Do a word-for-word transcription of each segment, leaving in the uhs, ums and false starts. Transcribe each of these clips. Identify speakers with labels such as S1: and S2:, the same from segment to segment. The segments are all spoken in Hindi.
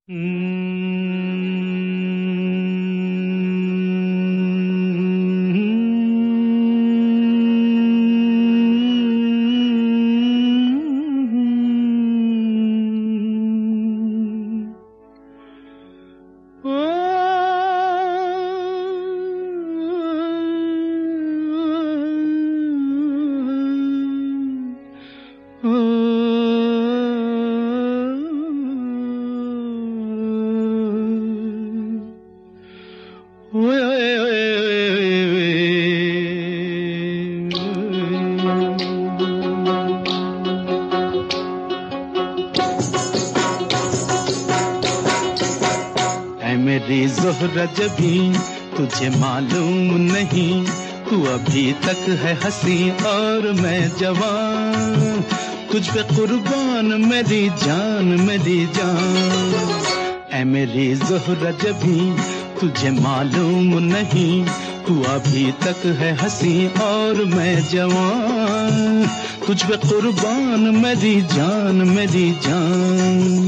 S1: मेरी ज़ोहरा जबी तुझे मालूम नहीं, तू अभी तक है हंसी और मैं जवान, तुझ पे कुर्बान मेरी जान मेरी जान। ऐ मेरी ज़ोहरा जबी तुझे मालूम नहीं, तू अभी तक है हंसी और मैं जवान, तुझ पे कुर्बान मेरी जान मेरी जान।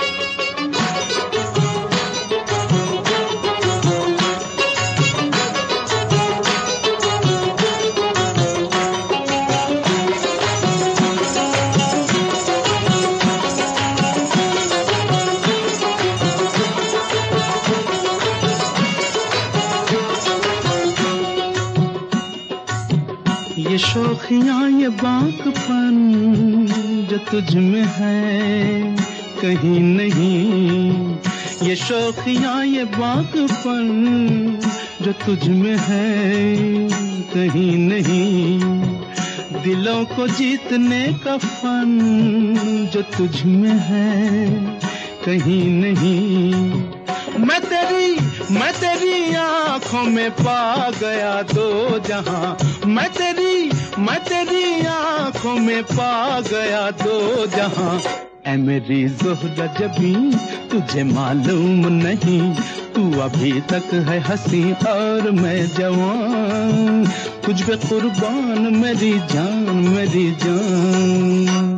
S1: ये शौखियाँ ये बाकपन जो तुझ में है कहीं नहीं, ये शौखियाँ ये बाकपन जो तुझ में है कहीं नहीं, दिलों को जीतने का फन जो तुझ में है कहीं नहीं। मैं तेरी मैं तेरी आँखों में पा गया दो जहां, मैं तेरी मैं तेरी आँखों में पा गया दो जहां। ऐ मेरी ज़ोहरा जबी तुझे मालूम नहीं, तू अभी तक है हंसी और मैं जवान, तुझ पे कुर्बान मेरी जान मेरी जान।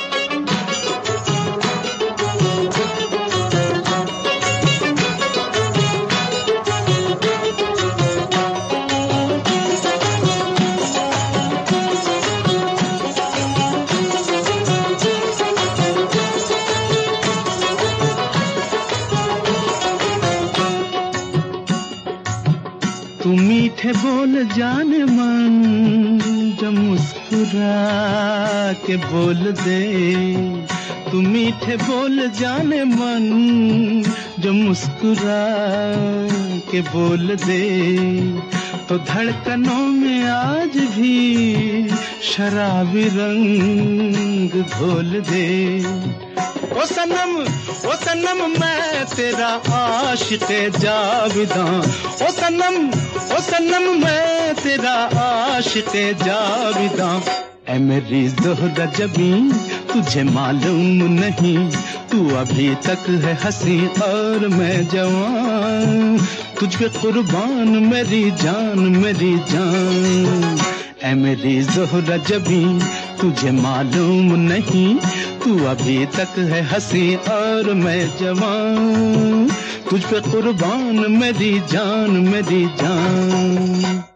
S1: तू मीठे बोल जाने मन जो मुस्कुरा के बोल दे, तू मीठे बोल जाने मन जो मुस्कुरा के बोल दे, तो धड़कनों में आज भी शराबी रंग घोल दे। ओ सनम ओ सनम मैं तेरा आशिक़े जाविदां, ओ सनम ओ सनम मैं तेरा आशिक़े जाविदां। ऐ मेरी ज़ोहरा जबी तुझे मालूम नहीं, तू अभी तक है हंसी और मैं जवान, तुझ पे कुर्बान मेरी जान मेरी जान। ऐ मेरी ज़ोहरा जबी तुझे मालूम नहीं, तू अभी तक है हंसी और मैं जवान, तुझ पे कुर्बान मेरी जान मेरी जान।